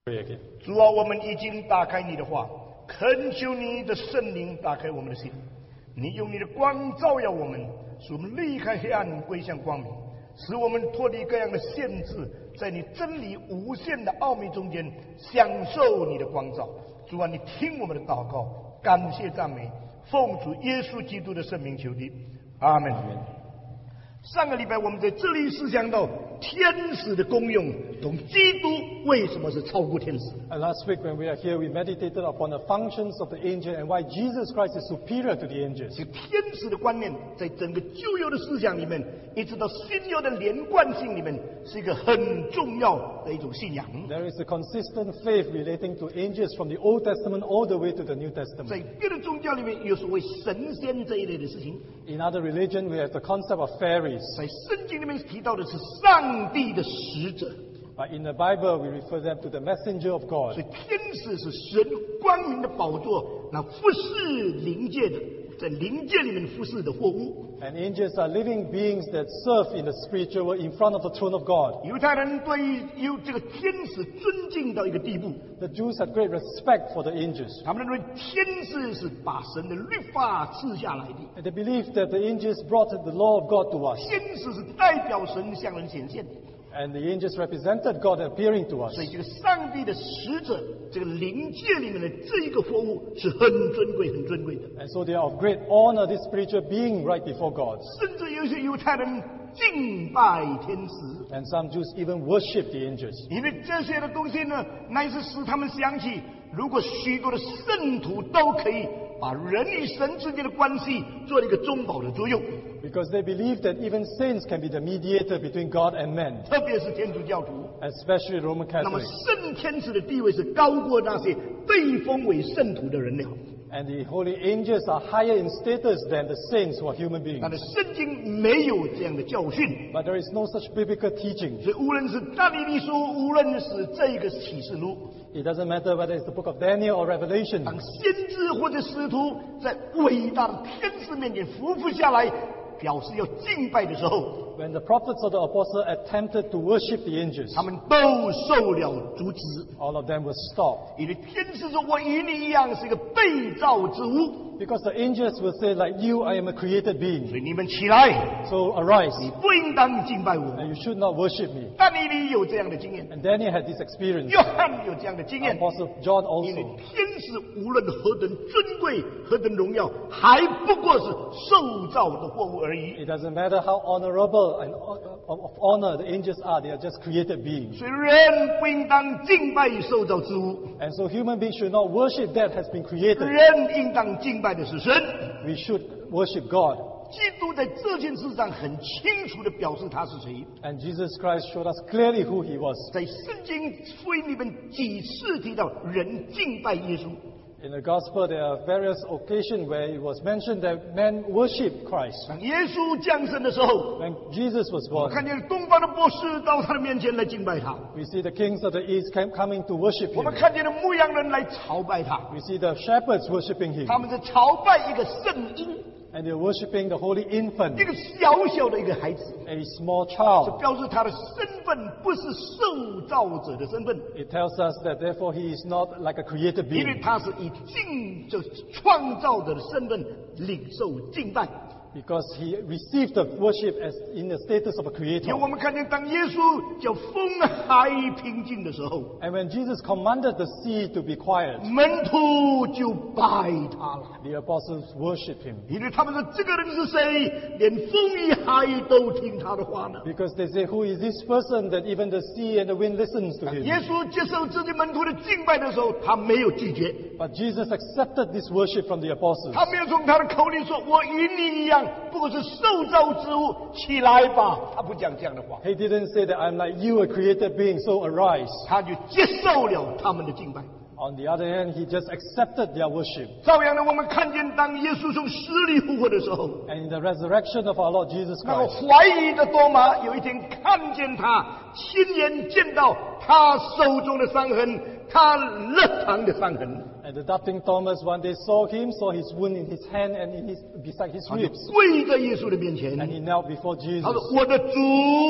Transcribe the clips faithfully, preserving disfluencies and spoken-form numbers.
主啊，我们已经打开你的话，恳求你的圣灵打开我们的心，你用你的光照耀我们，使我们离开黑暗归向光明，使我们脱离各样的限制，在你真理无限的奥秘中间享受你的光照。主啊，你听我们的祷告，感谢赞美，奉主耶稣基督的圣名求的，阿门。上个礼拜我们在这里思想到天使的功用，同基督为什么是超过天使。 And last week when we are here, we meditated upon the functions of the angel and why Jesus Christ is superior to the angels. 这个天使的观念在整个旧约的思想里面，一直到新约的连贯性里面，是一个很重要的一种信仰。 There is a consistent faith relating to angels from the Old Testament all the way to the New 在 Testament. 别的宗教里面有所谓神仙这一类的事情， In other religion, we have the concept of fairies. 在圣经里面提到的是上帝的使者。 But in the Bible, we refer them to the messenger of 所 God. 以天使是神光明的宝座，那服侍灵界的，在灵界里面服侍的货物。 And angels are living beings that serve in the spiritual world in front of the throne of God. 犹太人对于有这个天使尊敬到一个地步， The Jews had great respect for the angels. 他们认为天使是把神的律法赐下来的， And they believed that the angels brought the law of God to us. 天使是代表神向人显现的。 And the angels represented God appearing to us. 所以这个上帝的使者，这个灵界里面的这一个货物是很尊贵、很尊贵的。 And so they are of great honor, this spiritual being right before God. 甚至有些犹太人敬拜天使， And some Jews even worship the angels. 因为这些的东西呢，乃是使他们想起，如果许多的圣徒都可以把人与神之间的关系做了一个中保的作用， Because they believe that even saints can be the mediator between God and man, 特别是天主教徒。 especially Roman 那么 Catholics. 圣天使的地位是高过那些被封为圣徒的人了。 And the holy angels are higher in status than the saints who are human 但 beings. 是圣经没有这样的教训， But there is no such biblical teaching. 所以无论是但以理书，无论是这个启示录， It doesn't matter whether it's the book of Daniel or Revelation. 当先知或者使徒在伟大的天使面前匍匐下来，表示要敬拜的时候， When the prophets or the apostles attempted to worship the angels, 他们都受了阻止， all of them were stopped. 因为天使说：“我与你一样是一个被造之物， Because the angels will say, like you, I am a created 所 being. 以你们起来， So arise, 你不应当敬拜我。 and you should not worship me. ” 但以理有这样的经验， And Daniel had this experience. 约翰有这样的经验。 Apostle John 因为 also. 天使无论何等尊贵、何等荣耀，还不过是受造的货物而已。 It doesn't matter how honorable and of of honor the angels are, they are just created beings. 所以人不应当敬拜受造之物， And so human beings should not worship that has been created. 人应当敬拜的是神。 We should worship God. 基督在这件事上很清楚地表示他是谁。 And Jesus Christ showed us clearly who he was. 在圣经福音里面几次提到人敬拜耶稣， In the gospel, there are various occasions where it was mentioned that men worship Christ. 当耶稣降生的时候， When Jesus was 我 born, 看见东方的博士到他的面前来敬拜他， we see the kings of the east came, coming to worship 我 him. 们看见了牧羊人来朝拜他， We see the shepherds worshiping him. 他们在朝拜一个圣婴， And they're worshiping the holy 一 infant, 个小小的一个孩子， a small 这 child. 表示他的身份不是受造者的身份， It tells us that therefore he is not like a created 因为 being, 他是以敬这创造者的身份领受敬拜。 because he received the worship as in the status of a 因 creator. 为我们看见，当耶稣叫风海平静的时候， And when Jesus commanded the sea to be quiet, 门徒就拜他了， the apostles worship him. 因为他们说这个人是谁，连风与海都听他的话呢。 Because they say, who is this person that even the sea and the wind listens to 耶 him? 稣接受自己门徒的敬拜的时候，他没有拒绝， But Jesus accepted this worship from the apostles. 他没有从他的口里说：“我与你一样，不过是受造之物，起来吧。”他不讲这样的话， He didn't say that I'm like you, a created being, so arise. 他就接受了他们的敬拜。 On the other hand, he just accepted their worship. 照样的，我们看见当耶稣从死里复活的时候， And in the resurrection of our Lord Jesus 那个 Christ, 怀疑的多马有一天看见他，亲眼见到他手中的伤痕，他肋旁的伤痕， and the doubting Thomas one day saw him, saw his wound in his hand and in his, beside his 他就 ribs. 跪在耶稣的面前， And he knelt before 他 Jesus. 说：“我的主，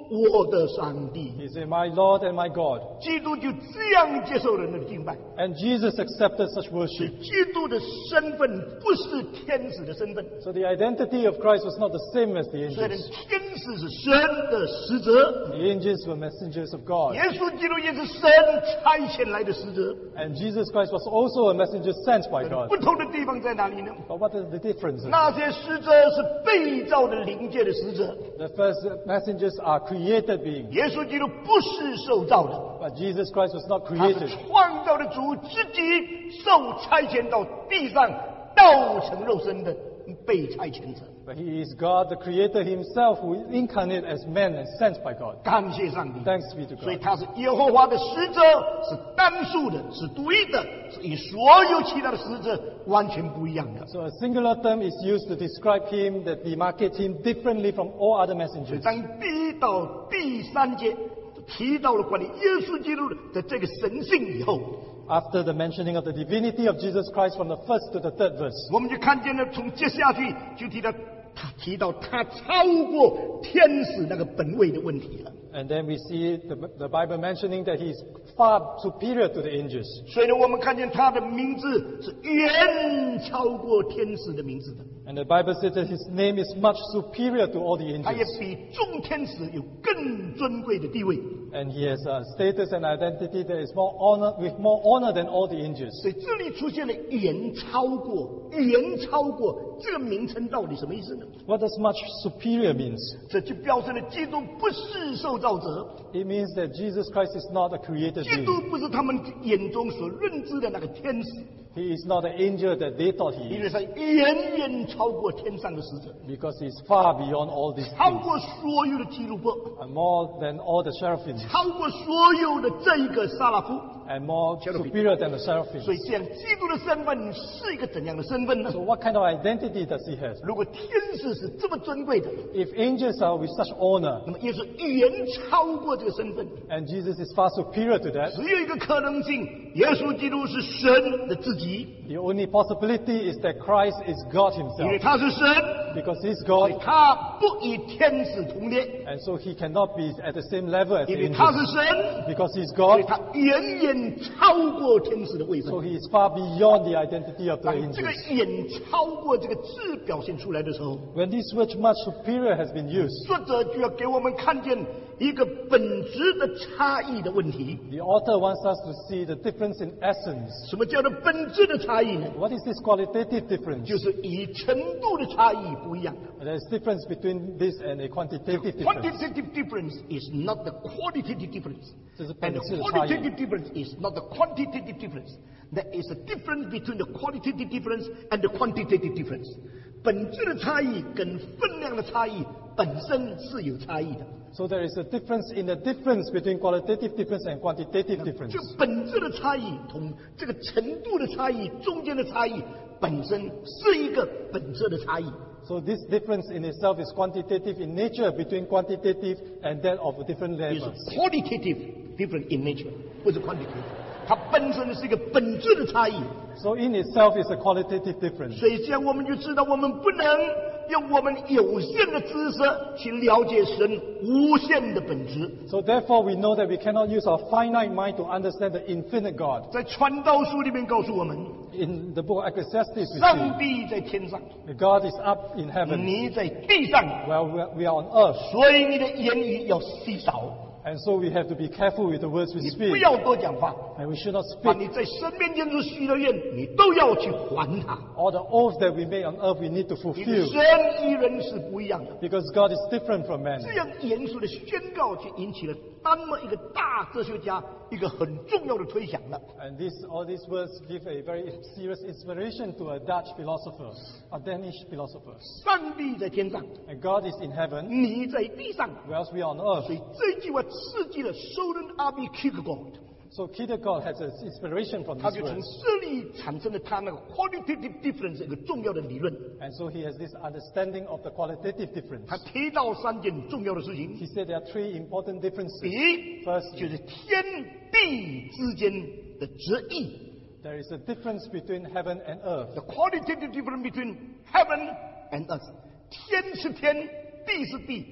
我的上帝。 He said, My Lord and my God. 基督就这样接受人的敬拜。 And Jesus accepted such worship. 基督的身份不是天使的身份， So the identity of Christ was not the same as the 虽然 angels. 天使是神的使者， The angels were messengers of God. 耶稣基督也是神差遣来的使者。 And Jesus Christ was also a messenger sent by God. 不同的地方在哪里呢？ But what is the difference? 那些使者是被造的灵界的使者， The first messengers are created beings. 耶稣基督不是受造的， But Jesus Christ was not 他是 created. 创造的主，自己受差遣到地上，道成肉身的被差遣者。 But he is God, the creator himself, who is incarnate as man and sent by God. 感谢上帝。 Thanks be to 所以 God. 他是耶和华的使者，是单数的，是独一的，是与所有其他的使者完全不一样的。 So a singular term is used to describe him that demarcates him differently from all other 所以 messengers. 当第一到第三节提到了关于耶稣基督的这个神性以后， After the mentioning of the divinity of Jesus Christ from the first to the third verse, 我们就看见了，从接下去就提到他提到他超过天使那个本位的问题了。 and then we see the, the Bible mentioning that he is far superior to the angels. 所以呢，我们看见他的名字是远超过天使的名字的， And the Bible says that his name is much superior to all the 他也 angels. 比众天使有更尊贵的地位。 And he has a status and identity that is more honor, with more honor than all the angels. 所以这里出现了远超过，远超过这个名称到底什么意思呢？ What does much superior means? 这就表示了基督不是受造者， It means that Jesus Christ is not a created 基督 being. 不是他们眼中所认知的那个天使， He is not an angel that they thought he 因 is, 为他远远超过天上的使者， because he is far beyond all these 超 things, 过所有的基路伯， and more than all the seraphims, 超过所有的这一个撒拉夫。 and more superior than the 所 seraphims. 以，这样基督的身份是一个怎样的身份呢？ So what kind of identity does he have? 如果天使是这么尊贵的， If angels are with such honor, 那么耶稣远超过这个身份。 and Jesus is far superior to that, 只有一个可能性，耶稣基督是神的自己， the only possibility is that Christ is God 因为 himself, 他是神， because he's 所以 God, 他不与天使同列， and so he cannot be at the same level as the 因为他是 angels, 神， because he's 所以 God, 他远远超过天使的位分 so。he is far beyond the identity of the 当这个 angels. 远超过这个字表现出来的时候， When this word much superior has been used, 作者就要给我们看见一个本质的差异的问题。 the author wants us to see the difference in essence. 什么叫做本质的差异呢？ What is this qualitative difference? 就是以程度的差异不一样的。 There's difference between this and a quantitative difference. Quantitative difference is not the qualitative difference. 这是 And 本 the 质的差异。 qualitative difference is not the quantitative difference. There is a difference between the qualitative difference and the quantitative difference. 本质的差异跟分量的差异本身是有差异的。 So there is a difference in the difference between qualitative difference and quantitative difference. 这本质的差异同这个程度的差异中间的差异本身是一个本质的差异。 So this difference in itself is quantitative in nature between quantitative and that of different is levels. qualitative different in nature，不是 quantitative。它本身是一个本质的差异。 So in itself is a qualitative difference. 所以这样我们就知道，我们不能用我们有限的知识去了解神无限的本质。 So therefore we know that we cannot use our finite mind to understand the infinite God. 在传道书里面告诉我们， In the book of Ecclesiastes we 上 see 帝在天上， that God is up in heaven 你在地上， while we are we are on earth. 所以你的言语要稀少， And so we have to be careful with the words we 你不 speak. 要多讲话。 And we should not 把 speak. 你在神面前所许的愿，你都要去还他。 All the oaths that we make on earth we need to 你的 fulfill. 神与人是不一样的。 Because God is different from man. 这样严肃的宣告，却引起了丹麦一个大哲学家一个很重要的推想了。 And this, all these words give a very serious inspiration to a Dutch philosopher, a Danish philosopher. 上帝在天上， And God is in heaven, 你在地上。 whereas we are on 所 earth. 以这句话刺激了 Søren Abbey Kierkegaard， So Kierkegaard has an inspiration from 他 these 就从 words. 这里产生了他那个 qualitative difference 一个重要的理论。 And so he has this understanding of the qualitative difference. 他提到三件重要的事情： He said there are three important 第 differences. 一， First, 就是天地之间的旨意 there is a difference between heaven and earth. ，the qualitative difference between heaven and earth。天是天，地是地，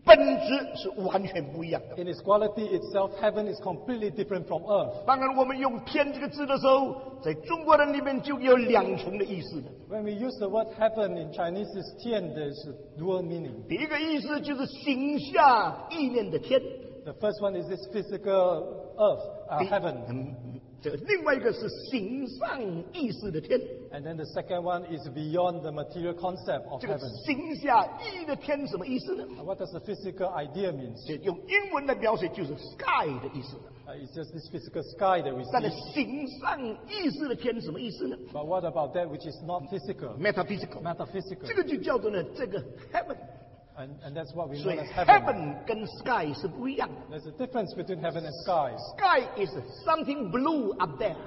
本质是完全不一样的。 In its quality itself, heaven is completely different from earth. 当然，我们用天这个字的时候，在中国人里面就有两重的意思的。 When we use the word heaven in Chinese, it's tian, there's a dual meaning. 第一个意思就是形下意念的天， The first one is this physical earth, uh, 第 heaven. 嗯，这个另外一个是形上意识的天。 And then the second one is beyond the material concept of 这个 heaven. 形下意义的天什么意思呢？ Uh, What does the physical idea mean? 这用英文来描写就是 sky 的意思。 Uh, it's just this physical sky that we 但是 see. 形上意识的天什么意思呢 But what about that which is not physical, ？metaphysical， metaphysical? 这个就叫做呢这个 heaven。 And, and that's what we 所 know 以 as heaven. heaven 跟 sky 是不一样的。 There's a difference between heaven and skies. Sky is something blue up there，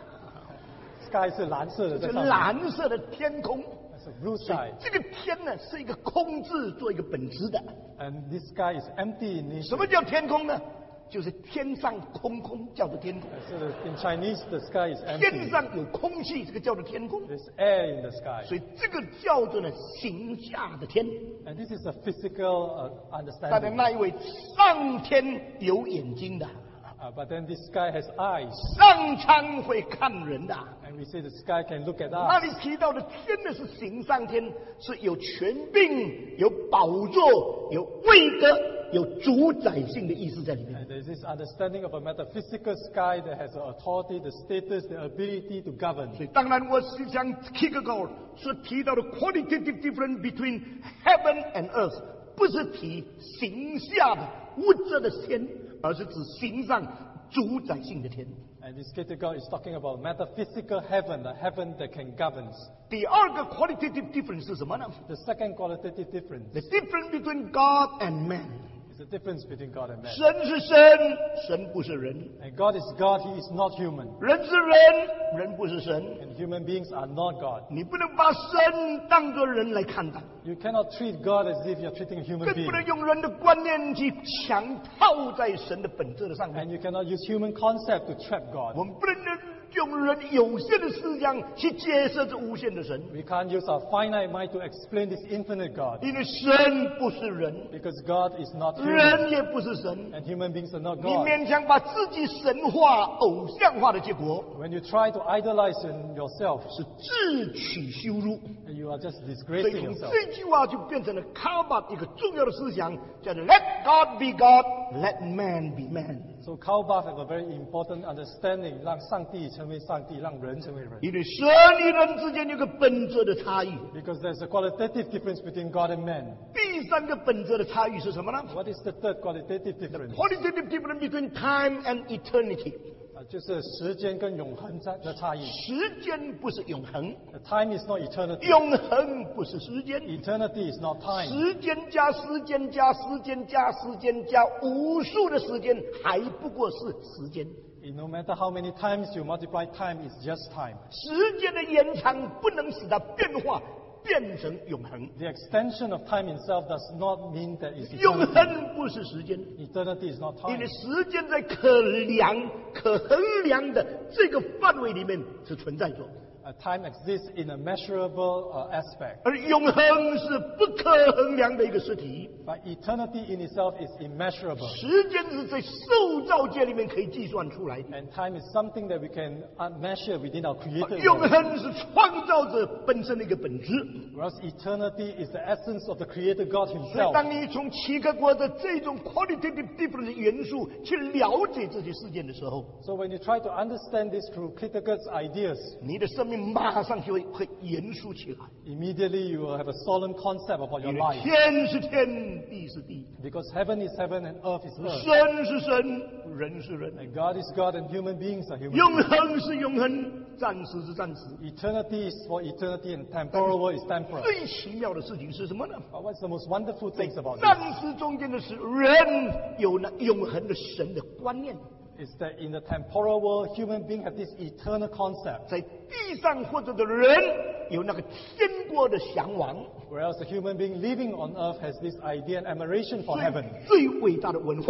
Sky 是蓝色的， 这在上面。 蓝色的天空。 It's a blue 所以 sky. 这个天呢是一个空字做一个本质的。 And this sky is empty in 什 nature. 么叫天空呢？就是天上空空叫做天空， So the- in Chinese, the sky is 天 empty. 上有空气，这个叫做天空。 There's air in the sky. 所以这个叫做呢形下的天。 And this is a physical uh, 大家 understanding. 那一位上天有眼睛的， Uh, but then this sky has eyes. 上苍会看人的。 And we say the sky can look at 那 us. 里提到的天呢是形上天，是有权柄、有宝座、有位格、有主宰性的意思在里面。 And there's this understanding of a metaphysical sky that has the authority, the status, the ability to govern. 所以当然我是想 Kierkegaard 所提到的 qualitative difference between heaven and earth， 不是提形下的物质的天，而是指形上主宰性的天。 And this Kierkegaard is talking about metaphysical heaven, the heaven that can govern. 第二个 qualitative difference 是什么呢 The second qualitative difference ？The difference between God and man。 is the difference between God and man. 神是神，神不是人； And God is God, He is not human. 人是人，人不是神。 And human beings are not God. 你不能把神当作人来看待， You cannot treat God as if you're treating a human 更 being. 不能用人的观念去强套在神的本质的上面。 And you cannot use human concept to trap 我 God. 们不能用人有限的思想去解释这无限的神， We can't use our finite mind to explain this infinite God. 因为神不是人， Because God is not human. 人也不是神。 And human beings are not 你 God. 勉强把自己神化、偶像化的结果， When you try to idolize in yourself, 是自取羞辱。 you are just 所以 disgracing 从 yourself. 这句话就变成了卡巴一个重要的思想，叫做 Let God be God, let man be man。 So Karl Barth have a very important understanding, 让上帝成为上帝，让人成为人。 因为神与人之间有个本质的差异。 Because there's a qualitative difference between God and man. 第三个本质的差异是什么呢 What is the third qualitative difference? ？Qualitative difference between time and eternity。 啊，就是时间跟永恒在的差异。 时间不是永恒， The time is not eternity. 永恒不是时间。 Eternity is not time. 时间加时间加时间加时间加无数的时间，还不过是时间。 No matter how many times you multiply time, it's just time. 时间的延长不能使它变化变成永恒。 The extension of time itself does not mean that it's 永 eternity. 恒不是时间， Eternity is not 因 time. 为时间在可量、可衡量的这个范围里面是存在着， Uh, time exists in a measurable uh, aspect. 而永恒是不可衡量的一个实体。 But eternity in itself is immeasurable. 时间是在受造界里面可以计算出来的， And time is something that we can uh, measure within our created 永 world. 恒是创造者本身的一个本质。 Whereas eternity is the essence of the creator God 所以， himself. 当你从齐克果的这种 qualitative difference 的元素去了解这些事件的时候， So when you try to understand this through Kierkegaard's ideas, 你的生命马上就会会严肃起来。 immediately you will have a solemn concept about your 因为 life. 天是天，地是地， Because heaven is heaven and earth is earth. 神是神，人是人， And God is God and human beings are human 永 beings. 恒是永恒，暂时是暂时。 Eternity is for eternity and temporal world is temporal. 最奇妙的事情是什么呢？ But what's the most wonderful 在 things about this? 暂时中间的是人有那永恒的神的观念， Is that in the temporal world, human beings have this eternal concept. 在地上或者的人有那个天国的向往。 Whereas the human being living on earth has this idea and admiration for heaven. 最伟大的文化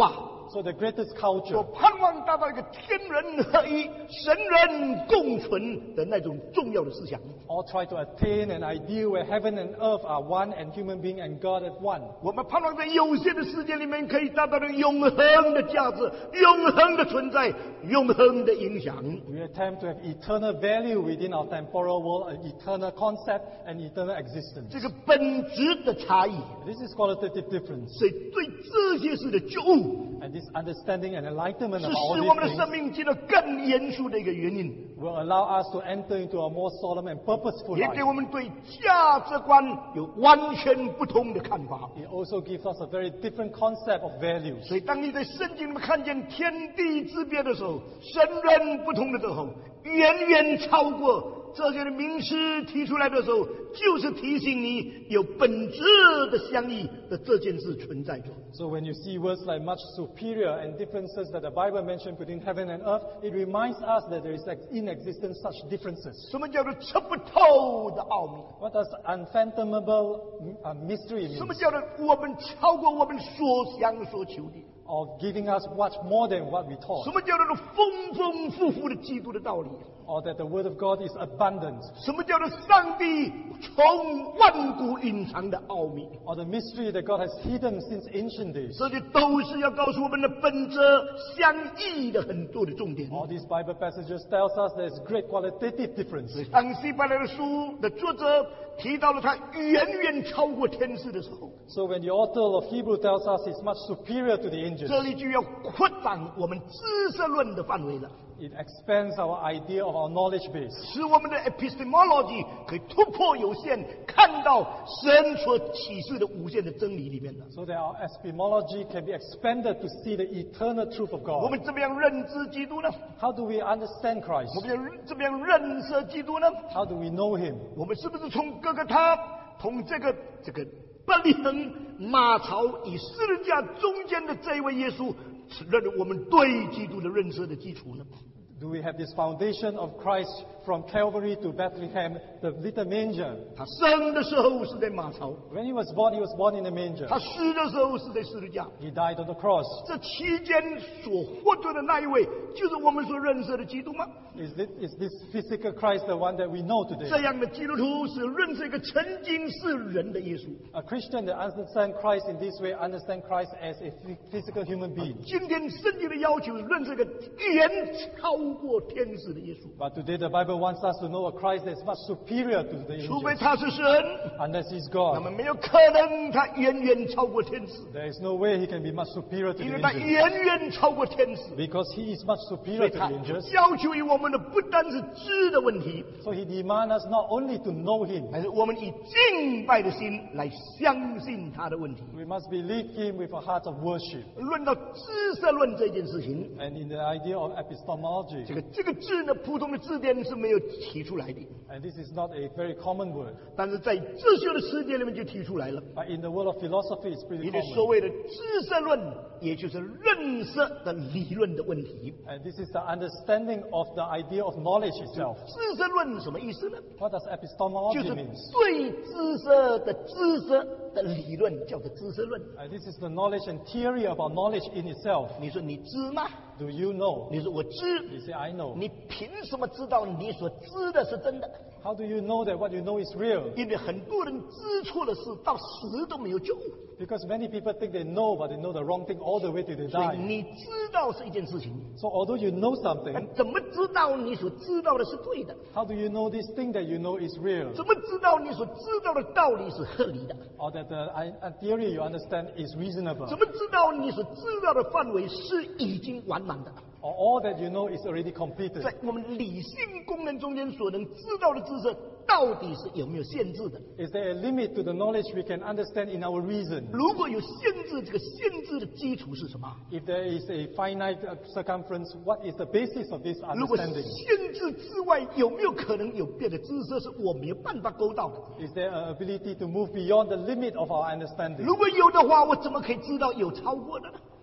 So the greatest 所 culture 盼望达到一个天人合一、神人共存的那种重要的思想。 all try to attain an ideal where heaven and earth are one and human being and God at one. 我们盼望在有限的世界里面可以达到的永恒的价值、永恒的存在、永恒的影响。 We attempt to have eternal value within our temporal world, an eternal concept and eternal existence. 这个本质的差异， This is qualitative difference. 所以对这些事的觉悟， And this understanding and enlightenment 是 of all 使我们的 these 生 things 命进入更严肃的一个原因， will allow us to enter into a more solemn and purposeful 也给 life. 我们对价值观有完全不同的看法。 It also gives us a very different concept of values. 所以，当你在圣经里面看见天地之别的时候，神人不同的时候，远远超过这些的名词提出来的时候，就是提醒你有本质的相异的这件事存在着。 So when you see words like much superior and differences that the Bible mentioned between heaven and earth, it reminds us that there is ex- in existence such differences. 什么叫做测不透的奥秘？ What does unfathomable uh, mystery 什 mean? 么叫做我们超过我们所想所求的？ Or giving us much more than what we 什 thought? 么叫做丰丰富富的基督的道理？ Or that the Word of God is abundant? 什么叫做上帝从万古隐藏的奥秘？ Or the mystery that God has hidden since ancient days? 这些都是要告诉我们的本质相异的很多的重点。 All these Bible passages tells us there's great qualitative difference. 当希伯来的书的作者提到了他远远超过天使的时候， So when the author of Hebrew tells us it's much superior to the 这 angels, 里就要扩展我们知识论的范围了， it expands our idea of our knowledge base. 使我们的 epistemology 可以突破有限，看到神所启示的无限的真理里面的。 So that our epistemology can be expanded to see the eternal truth of 我 God. 们怎么样认知基督呢？ How do we understand 我 Christ? 们要怎么样认识基督呢？ How do we know Him? 我们是不是从哥哥他从这个这个伯利恒马槽与十字架中间的这一位耶稣，认为我们对基督的认识的基础呢？ Do we have this foundation of Christ from Calvary to Bethlehem, the little manger? 他生的时候是在马槽， When He was born, He was born in a manger. 他死的时候是在十字架。 He died on the cross. 这期间所获得的那一位，就是我们所认识的基督吗？ Is this, is this physical Christ the one that we know today? 这样的基督徒是认识一个曾经是人的耶稣。 A Christian that understands Christ in this way understands Christ as a phy- physical human being. 今天圣经的要求是认识一个远超过天使的耶稣， But today the Bible wants us to know a Christ that's much superior to the 除非 angels. 他是神， Unless He's 那 God, 么没有可能他远远超过天使， there is no way He can be much superior to 因 the 为他 angels. 远远超过天使。 Because He is much 所 superior 以 to 他 the angels. 要求于我们的不单是知的问题， So He demands us not only to know Him, 还是我们以敬拜的心来相信他的问题。 we must believe Him with a heart of worship. 论到知识论这件事情， And in the idea of epistemology, 这个这个字呢，普通的字典是没有提出来的， and this is not a very common word, 但是在哲学的世界里面就提出来了。 but in the world of philosophy it's pretty 你的所 common. 谓的知识论，也就是认识的理论的问题。 And this is the understanding of the idea of knowledge itself. 知识论什么意思呢？ What does 就 epistemology 是 mean? 对知识的知识的理论，叫做知识论。 And this is the knowledge and theory about knowledge in itself. 你说你知吗？ Do you know? 你说我知， You say, I know. 你凭什么知道你所知的是真的？ How do you know that what you know is real? 因为很多人知错了事，到死都没有救。 Because many people think they know, but they know the wrong thing all the way till they 所以 die. 你知道是一件事情， So although you know 但 something, 怎么知道你所知道的是对的？ how do you know this thing that you know is real? 怎么知道你所知道的道理是合理的？ Or that the I- a theory you understand is reasonable? 怎么知道你所知道的范围是已经完满的？ Or all that you know is already completed? 在我们理性功能中间所能知道的知识，到底是有没有限制的？ Is there a limit to the knowledge we can understand in our reason? 如果有限制，这个限制的基础是什么？ If there is a finite uh, circumference, what is the basis of this 如果 understanding? 限制之外，有没有可能有别的知识是我没有办法勾到的？ Is there an ability to move beyond the limit of our understanding? 如果有的话，我怎么可以知道有超过的呢？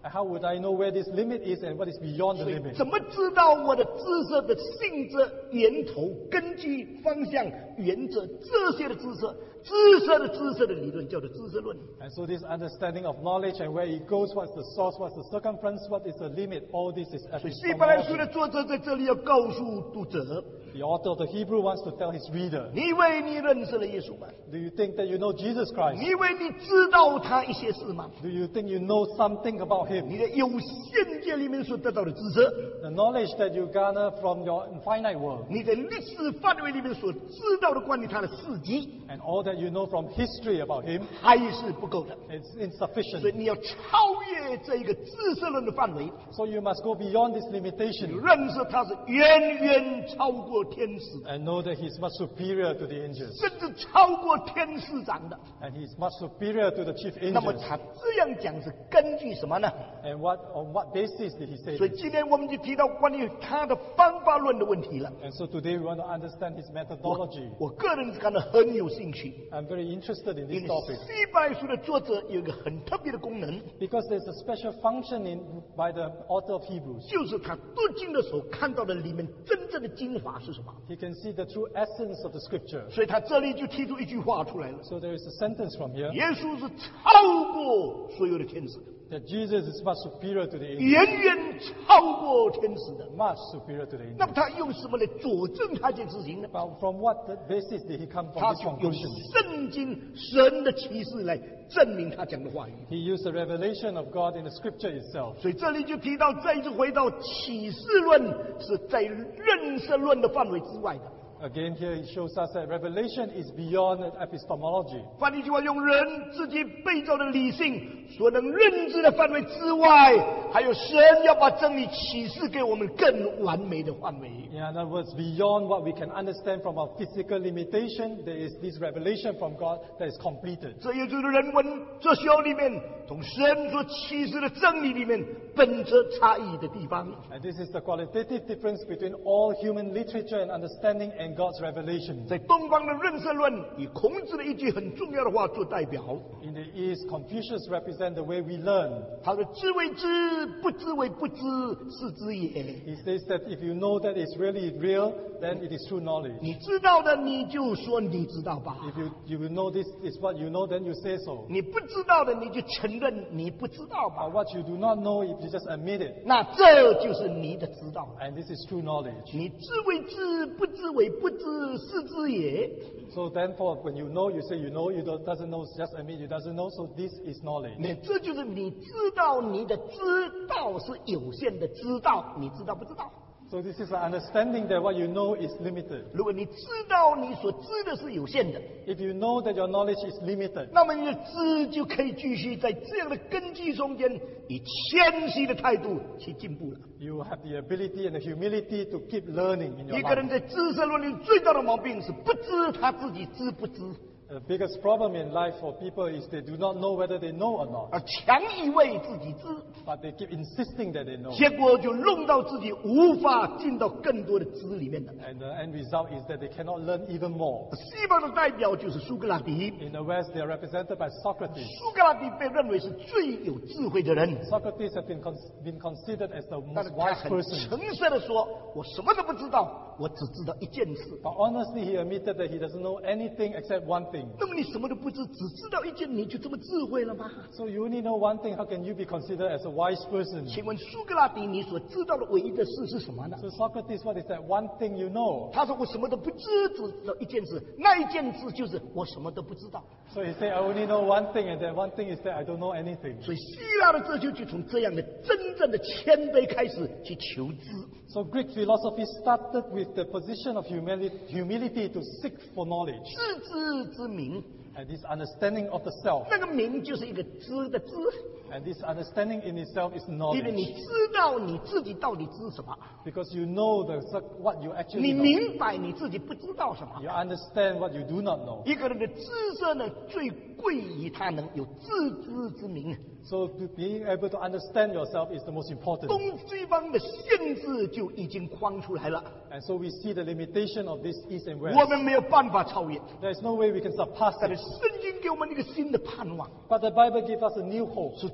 And how would I know where this limit is and what is beyond the 所以 limit? 怎么知道我的知识的性质、源头、根据、方向、原则这些的知识，知识的知识的理论叫做知识论。 And so this understanding of knowledge and where it goes, what's the source, what's the circumference, what is the limit, all this is 所以希伯来书 epistemology. 的作者在这里要告诉读者： The author of the Hebrew wants to tell his reader, 你以为你认识了耶稣吗？ do you think that you know Jesus Christ? 你以为你知道他一些事吗？ Do you think you know something about him? 你的有限界里面所得到的知识， The knowledge that you garner from your finite world 你在历史范围里面所知道的关于他的事迹， and all that you know from history about him, 还是不够的。 it's insufficient. 所以你要超越这一个知识论的范围， So you must go beyond this limitation 认识他是远远超过天使的， and know that he's much superior to the angels 甚至超过天使长的。 and he's much superior to the chief 那么 angels. 他这样讲是根据什么呢？ And what, on what basis did he say 所以 this? 今天我们就提到关于他的方法论的问题了。 And so today we want to understand his methodology. 我个人是感到很有兴趣， I'm very interested in 因 this 为 topic 希伯来书的作者有一个很特别的功能， because there's a special function in, by the author of Hebrews. 就是他读经的时候看到的里面真正的精华是什么。 He can see the true essence of the scripture. 所以他这里就提出一句话出来了： So there is a sentence from here 耶稣是超过所有的天使的， that Jesus is much superior to the angels, 远远超过天使的。 much superior to the 那 angels. 么他用什么来佐证他这件事情呢？ But from what basis did he come 他 from this 就用 conclusion? 圣经神的启示来证明他讲的话语。 He used the revelation of God in the scripture itself. 所以这里就提到，再一次回到启示论是在认识论的范围之外的。 Again, here it shows us that revelation is beyond epistemology. 换一句话，用人自己被造的理性所能认知的范围之外，还有神要把真理启示给我们更完美的范围。 In other words, beyond what we can understand from our physical limitation, there is this revelation from God that is completed. 这也就是人文哲学里面同神所启示的真理里面本质差异的地方。 And this is the qualitative difference between all human literature and understanding and God's revelation. 在东方的认识论以孔子的一句很重要的话做代表， In the East, Confucius represents the way we learn. 他说：“知为知，不知为不知，是知也。 He says that if you know that it's really real, then it is true knowledge. 你知道的，你就说你知道吧； If you, you will know this is what you know, then you say so. 你不知道的，你就承认你不知道 But 吧。 what you do not know, if you just admit it, 那这就是你的知道。 and this is true knowledge. 你知为知，不知为不知，是知也。 So then for when you know, you say you know, you don't, doesn't know, just admit you doesn't know, so this is knowledge. 那这就是你知道你的知道是有限的知道，你知道不知道？ So this is an understanding that what you know is limited. 如果你知道你所知的是有限的， If you know that your knowledge is limited, 那么你的知就可以继续在这样的根基中间，以谦虚的态度去进步了。 you have the ability and the humility to keep learning in your 一个人 life. 在知识论里最大的毛病是不知他自己知不知， The biggest problem in life for people is they do not know whether they know or not, 而强以为自己知， but they keep insisting that they know. 结果就弄到自己无法进到更多的知里面的。 And the end result is that they cannot learn even more. 西方的代表就是苏格拉底， In the West, they are represented by Socrates. 苏格拉底被认为是最有智慧的人， Socrates has been, con- been considered as the 但是 most 他 wise 很 person. 诚实的说：“我什么都不知道，我只知道一件事。 But honestly, he admitted that he doesn't know anything except one thing. ” 那么你什么都不知，只知道一件，你就这么智慧了吗？ So you only know one thing, how can you be considered as a wise person? 请问苏格拉底，你所知道的唯一的事是什么呢？ So Socrates, what is that one thing you know? 他说：“我什么都不知，只知道一件事，那一件事就是我什么都不知道。 So he said, I only know one thing, and that one thing is that I don't know anything. ” 所以希腊的哲学就从这样的真正的谦卑开始去求知。 So Greek philosophy started with the position of humility, humility to seek for knowledge, 自知之明， and this understanding of the self. 那个明就是一个知的知， And this understanding in itself is 因为 knowledge, 你知道你自己到底知什么， because you know the, what you 你 actually know. 明白你自己不知道什么。 You understand what you do not know. 一个人的知识呢，最贵于他能有自知之明。 So to being able to understand yourself is the most important. 东西方的限制就已经框出来了， And so we see the limitation of this East and 我 West. 们没有办法超越。 There is no way we can surpass 但是 it. 圣经给我们一个新的盼望， But the Bible gives us a new hope. 是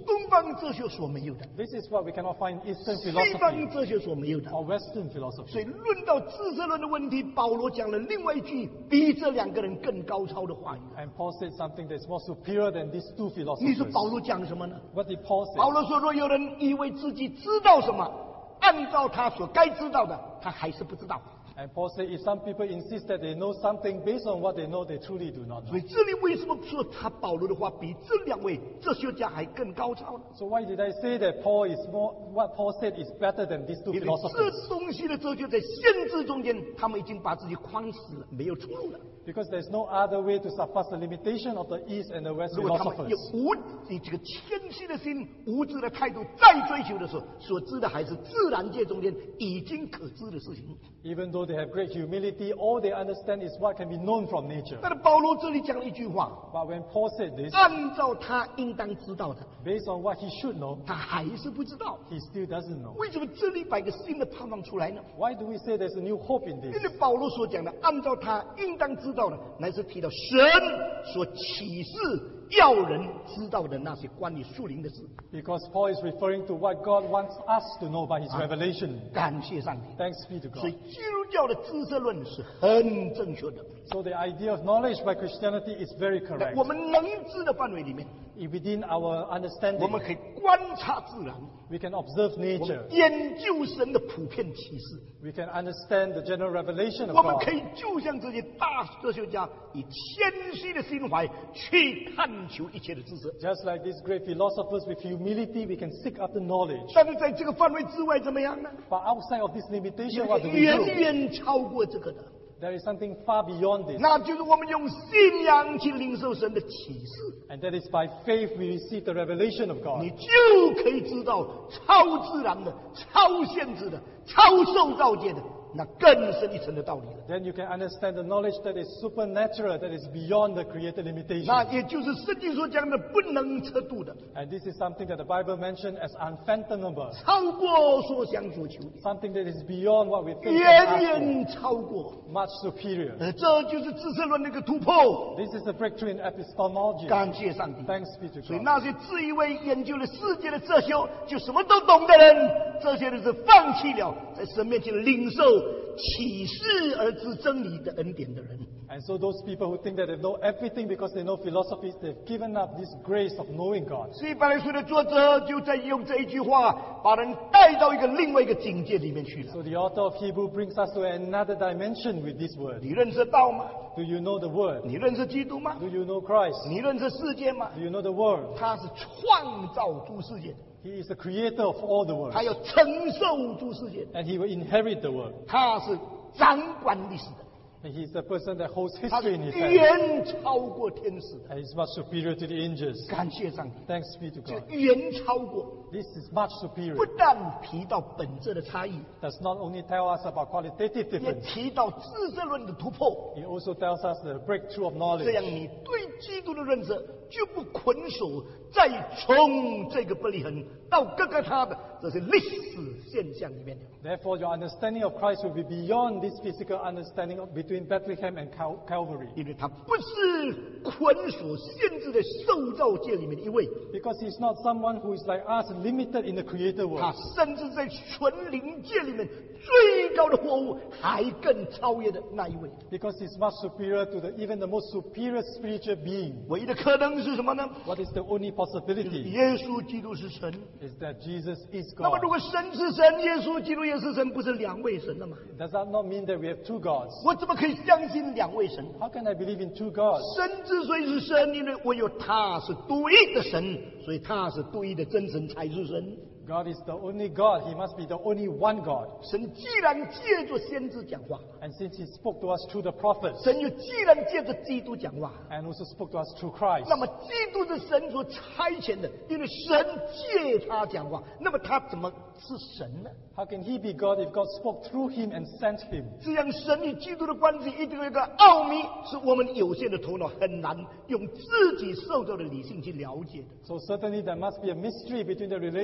东方哲学所没有的， This is what we cannot find in Eastern 西 philosophy 方哲学所没有的。 or Western philosophy. 所以论到自色论的问题，保罗讲了另外一句比这两个人更高超的话语。 And Paul said something that's more superior than these two 你说 philosophers. 保罗讲什么呢？ What did Paul 保 say? 罗说，若有人以为自己知道什么，按照他所该知道的，他还是不知道。 And Paul said, if some people insist that they know something based on what they know, they truly do not 所 know. 以这里为什么说他保罗的话比这两位哲学家还更高超呢？ So why did I say that Paul is more, what Paul said is better than these two 因为 philosophers? 这东西的哲学在限制中间，他们已经把自己框死了，没有出路了。 Because there's no other way to surpass the limitation of the East and the West 如果他们 philosophers. 有无以这个谦虚的心、无知的态度再追求的时候，所知的还是自然界中间已经可知的事情。 Even though they have great humility, all they understand is what can be known from nature. 但是保罗这里讲了一句话： But when Paul said this, 按照他应当知道的， based on what he should know, 他还是不知道。 he still doesn't know. 为什么这里把一个新的盼望出来呢？ Why do we say there's a new hope in 因 this? 为保罗所讲的，按照他应当知道的，乃是提到神所启示要人知道的那些关于属灵的事。 Because Paul is referring to what God wants us to know by his revelation. 感谢上帝。 Thanks be to 所以 God. 基督教的知识论是很正确的， So the idea of knowledge by Christianity is very 在 correct. 我们能知的范围里面， Within our 我 understanding, 们可以观察自然， we can observe 我们 nature. 研究神的普遍启示， We can understand the general revelation of 我们 God. 可以就像这些大哲学家，以谦虚的心怀去探求一切的知识。 Just like these great philosophers, with humility, we can seek after knowledge. 但是在这个范围之外，怎么样呢？ But outside of this 有 limitation, 一 what 个 do we 远 do? 远超过这个的， There is something far beyond this. 那就是我们用信仰去领受神的启示， And that is by faith we receive the revelation of 你 God. 就可以知道超自然的、超限制的、超受造界的那更深一层的道理了。 Then you can understand the knowledge that is supernatural, that is beyond the created 那 limitation. 也就是圣经所讲的不能测度的， And this is something that the Bible mentioned as unfathomable. 超过所想所求的， Something that is beyond what we think 远 and ask 远超过。 for. Much superior. 呃，这就是知识论的一个突破。 This is a breakthrough in epistemology. 感谢上帝。 Thanks be to 所以 God. 那些自以为研究了世界的哲学就什么都懂的人，这些人是放弃了在神面前领受启示而知真理的恩典的人。 And so those people who think that they know everything because they know philosophies, they've given up this grace of knowing God. 所以本来书的作者就在用这一句话，把人带到一个另外一个境界里面去了。 So the author of Hebrew brings us to another dimension with this word. 你认识道吗？ Do you know the word? 你认识基督吗？ Do you know Christ? 你认识世界吗？ Do you know the world? 他是创造诸世界的， He is the creator of all the world. 他要承受诸世界的， And he will inherit the world. 他是掌管历史的， And he is the person that holds 他是 history in his hand. 远超过天使的。 And he is much superior to the angels. 感谢上帝， Thanks be to 这 God. 远超过， This is much 不 superior. 但提到本质的差异， Does not only tell us about qualitative 也 difference, 提到知识论的突破。 it also tells us the breakthrough of 这样， knowledge. 你对基督的认识就不捆锁在从这个伯利恒到哥哥他的这些历史现象里面的。 Therefore, your understanding of Christ will be beyond this physical understanding of, between Bethlehem and Cal- Calvary. 因为他不是捆锁限制的受造界里面的一位， Because he's not someone who is like us, limited in the created 他 world. 甚至在纯灵界里面最高的货物还更超越的那一位。 Because he's much superior to the, even the most superior spiritual being. 唯一的可能是什么呢？ What is the only possibility? 耶稣基督是神。 Is that Jesus is 那么， God. 如果神是神，耶稣基督也是神，不是两位神了吗？ Does that not mean that we have two gods? 我怎么可以相信两位神？ How can I believe in two gods? 神之所以是神，因为唯有他是独一的神，所以他是独一的真神才是神。 God is the only God. He must be the only one God. 神既然借着先知讲话， And since he spoke to us through the prophets 神又既然借着基督讲话， and also spoke to us through Christ, 那么基督是神所差遣的，因为神借他讲话，那么他怎么是神呢？ how can he be God if God spoke through him and sent him? 这样神与基督的关系一定有一个奥秘，是我们有限的头脑很难用自己受造的理性去了解的。 So certainly there must be a mystery between the relationship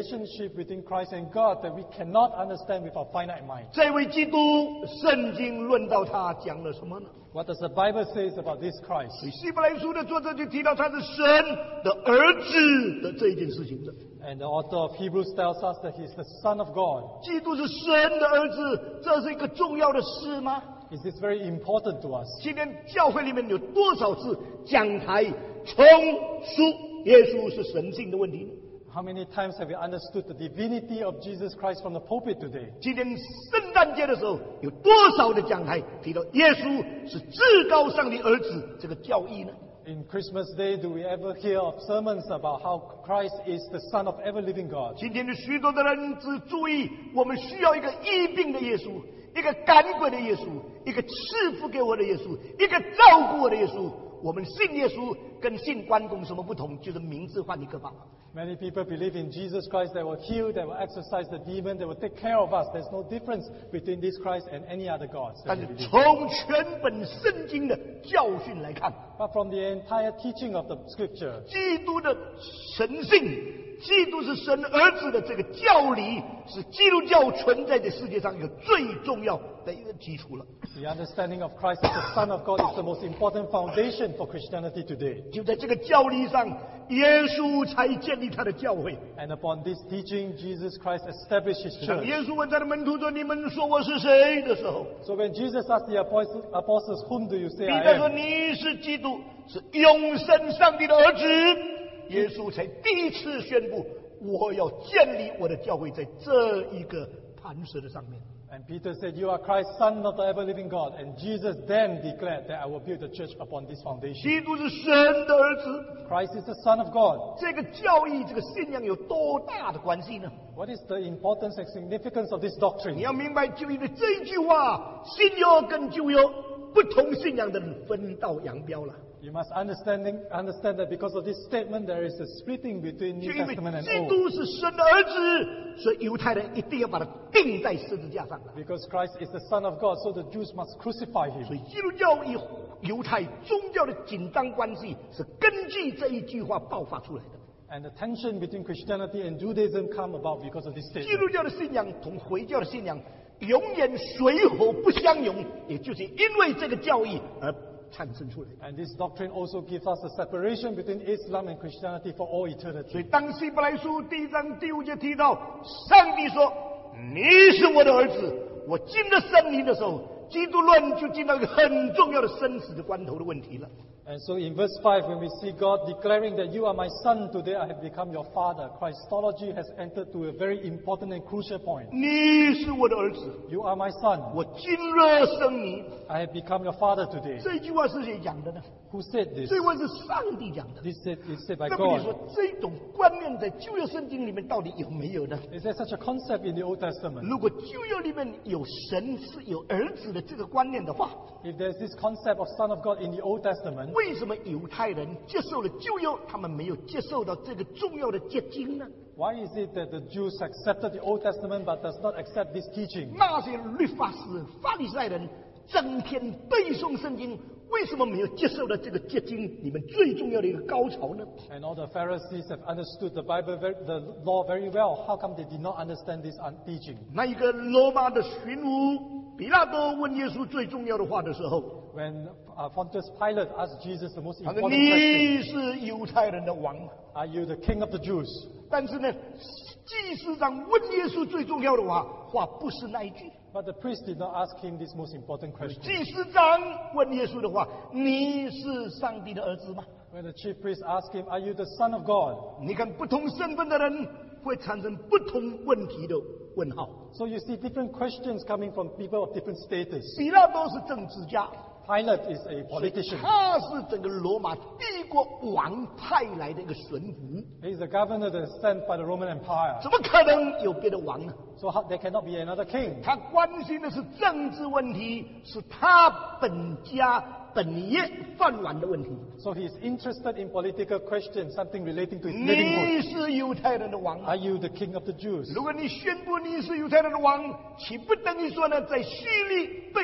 relationship between Christ and God that we cannot understand with our finite mind. 这位基督，圣经论到他讲了什么呢？ What does the Bible say about this 所以 Christ? 希伯来书的作者就提到他是神的儿子的这一件事情的。 And the author of Hebrews tells us that he is the Son of God. 基督是神的儿子，这是一个重要的事吗？ Is this very important to us? 今天教会里面有多少次讲台重述耶稣是神性的问题呢？ How many times have we understood the divinity of Jesus Christ from the pulpit today? 今天圣诞节的时候，有多少的讲台提到耶稣是至高上帝儿子这个教义呢？ In Christmas Day, do we ever hear of sermons about how Christ is the Son of ever-living God? 今天的许多的人只注意，我们需要一个医病的耶稣，一个赶鬼的耶稣，一个赐福给我的耶稣，一个照顾我的耶稣。我们信耶稣跟信关公什么不同？就是名字换一个吧。 Many people believe in Jesus Christ that will heal, that will exorcise the demon, that will take care of us. There's no difference between this Christ and any other gods. 但是从全本圣经的教训来看， But from the entire teaching of the Scripture, 基督的神性，基督是神儿子的这个教理，是基督教存在的世界上一个最重要的一个基础了。 the understanding of Christ as the Son of God is the most important foundation for Christianity today. 就在这个教理上，耶稣才建立他的教会。 And upon this teaching, Jesus Christ established his 当 church. 耶稣问他的门徒说：“你们说我是谁？”的时候， So when Jesus asked the apostles, apostles, whom do you say 彼 I 得说：“ am? 你是基督，是永生上帝的儿子。”耶稣才第一次宣布：“我要建立我的教会在这一个磐石的上面。” And Peter said, you are Christ, Son of the ever-living God. And Jesus then declared that I will build the church upon this foundation. 基督是神的儿子， Christ is the Son of God. 这个教义、这个信仰有多大的关系呢？ What is the importance and significance of this 你 doctrine? 要明白，就因为这一句话，新约跟旧约不同信仰的人分道扬镳了。 You must understanding, understand that because of this statement, there is a splitting between 就 New 因为 Testament and 基 Old. 督是神的儿子，所以犹太人一定要把他钉在十字架上了。 Because Christ is the Son of God, so the Jews must crucify 所 him. 以基督教与犹太宗教的紧张关系是根据这一句话爆发出来的。 And the tension between Christianity and Judaism come about because of this 基 statement. 督教的信仰同回教的信仰永远水火不相容，也就是因为这个教义而产生出来的。 And this doctrine also gives us a separation between Islam and Christianity for all 所 eternity. 以当希伯来书第一章第五节提到上帝说：“你是我的儿子，我进了圣灵的时候，基督论就进到一个很重要的生死的关头的问题了。 And so in verse five, when we see God declaring that you are my son, today I have become your father, Christology has entered to a very important and crucial point. 你是我的儿子， You are my son. 我进了圣灵。 I have become your father today. 这句话是谁讲的呢？ Who said this? 这句话是上帝讲的。 This said, is said by 那么你说 God. 这种观念在旧约圣经里面到底有没有呢？ Is there such a concept in the Old Testament? 如果旧约里面有神是有儿子的这个观念的话， If there's this concept of Son of God in the Old Testament, 为什么犹太人接受了旧约，他们没有接受到这个重要的结晶呢？ why is it that the Jews accepted the Old Testament but does not accept this teaching? 那些律法师、法利赛人整天背诵圣经，为什么没有接受到这个结晶里面最重要的一个高潮呢？ And all the Pharisees have understood the Bible, very, the law very well. How come they did not understand this un- teaching? 那一个罗马的巡抚比拉多问耶稣最重要的话的时候， When uh, Pontius Pilate asked Jesus the most 他说：“ important question, 你是犹太人的王。” are you the king of the Jews? 但是呢，祭司长问耶稣最重要的话，话不是那一句。 But the priest did not ask him this most important question. 祭司长问耶稣的话：“你是上帝的儿子吗 When the chief priest asked him, are you the son of God?？” 你看，不同身份的人会产生不同问题的问号。 So you see different questions coming from people of different status. 比拉多是政治家， Pilate is a politician. 他是整个罗马帝国王派来的一个巡抚， He is the governor that is sent by the Roman Empire. 怎么可能有别的王呢？ So how, there cannot be another king. 他关心的是政治问题，是他本家本业饭碗的问题。 So he is interested in political questions, something relating to his livelihood. 你是犹太人的王。 Are you the king of the Jews? 如果你宣布你是犹太人的王，岂不等于说呢，在叙利被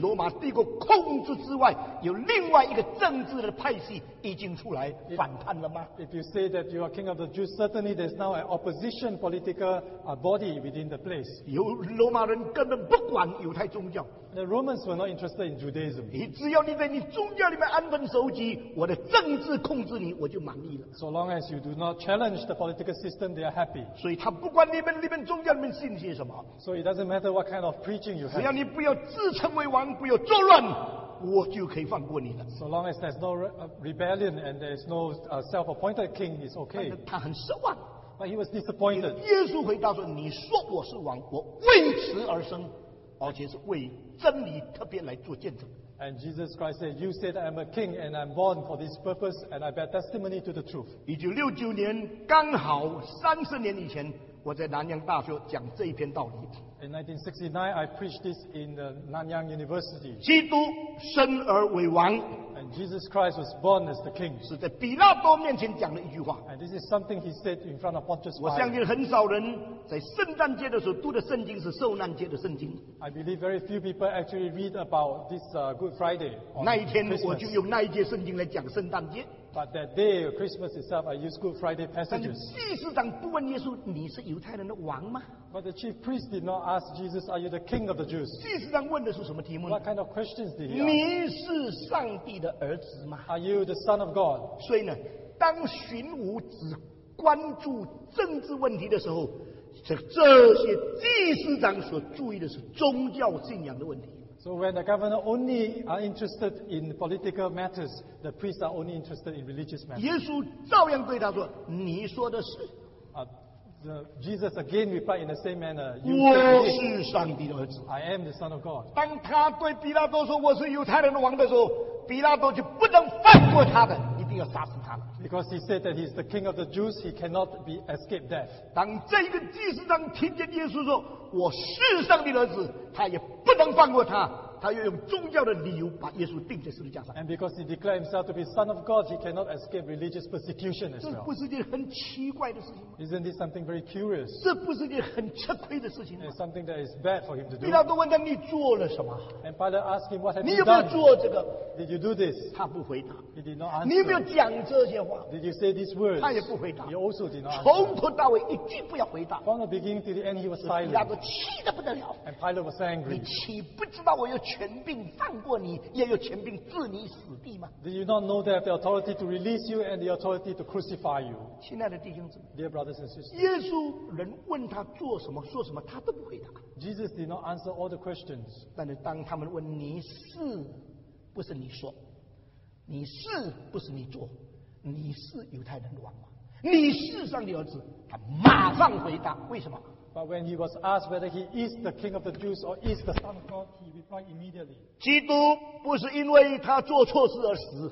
罗马帝国控制之外，有另外一个政治的派系已经出来反叛了吗？ If you say that you are king of the Jews, certainly there's now an opposition political uh, body within the place. 有罗马人根本不管犹太宗教， The Romans were not interested in Judaism. 你只要你在你宗教里面安分守己，我的政治控制你，我就满意了。 So long as you do not challenge the political system, they are happy. 所以他不管你们你们宗教里面信些什么， So it doesn't matter what kind of preaching you 只要 have. 你不要自称为王，不要作乱，我就可以放过你了。 So long as there's no re- uh, rebellion and there's no uh, self-appointed king, it's 但 okay. 是他很失望。 But he was disappointed. 耶稣回答说：“你说我是王，我为此而生，而且是为真理特别来做见证。” And Jesus Christ said, you said I'm a king and I'm born for this purpose and I bear testimony to the truth. 一九六九年，刚好三十年以前，我在南洋大学讲这一篇道理。 In nineteen sixty-nine, I preached this in the Nanyang University. 基督生而为王， And Jesus Christ was born as the king. 是在比拉多面前讲的一句话。 And this is something he said in front of Pontius 我相 Pilate. 信很少人在圣诞节的时候读的圣经是受难节的圣经。 I believe very few people actually read about this uh, Good Friday 那 on 一天我 Christmas. 就用那一节圣经来讲圣诞节。 But that day, Christmas itself, I use Good Friday 但是 passages. 祭司长不问耶稣：“你是犹太人的王吗 But the chief priest did not ask Jesus, are you the king of the Jews?？” 祭司长问的是什么题目呢 What？kind of questions did he ask? 你是上帝的儿子吗？ Are you the son of God? 所以呢，当巡抚只关注政治问题的时候，这这些祭司长所注意的是宗教信仰的问题。 So when the governor only are interested in political matters, the priests are only interested in religious matters. 耶稣照样对他说：“你说的是， Uh, the, Jesus again replied in the same manner, you 我 said it. 是上帝的儿子。” I am the son of God. 当他对比拉多说：“我是犹太人的王”的时候，比拉多就不能放过他的，一定要杀死他了。 Because he said that he's the king of the Jews, he cannot be escape death. 当这个祭司长听见耶稣说：“我是上帝的儿子”，他也不能放过他，他要用宗教的理由把耶稣钉在十字架上。 And because he declared himself to be son of God, he cannot escape religious persecution as 这 well. 不是件很奇怪的事情吗？ Isn't this something very curious? 这不是件很吃亏的事情吗 It's？something that is bad for him to 比 do. 拉多问他：“你做了什么？ And Pilate asked him, what have 你 you 有没有 done? 做这个 Did you do this?” 他不回答。 He did not 你有没有 answer. 讲这些话？ Did you say these words? 他也不回答。 He also did not answer. 从头到尾一句不要回答。 From the beginning to the end, he was 比拉 silent. 多气得不得了。 And Pilate was 你 angry. 岂不知道我有权柄放过你，也有权柄置你死地吗？ Did you not know they have the authority to release you and the authority to crucify you? 亲爱的弟兄姊妹， Dear brothers and sisters, 耶稣人问他做什么说什么，他都不回答。 Jesus did not answer all the questions. 但是当他们问你是不是你说，你是不是你做，你是犹太人的王吗？你是上帝儿子，他马上回答。为什么？ But when he was asked whether he is the king of the Jews or is the son of God, he replied immediately. 基督不是因为他做错事而死，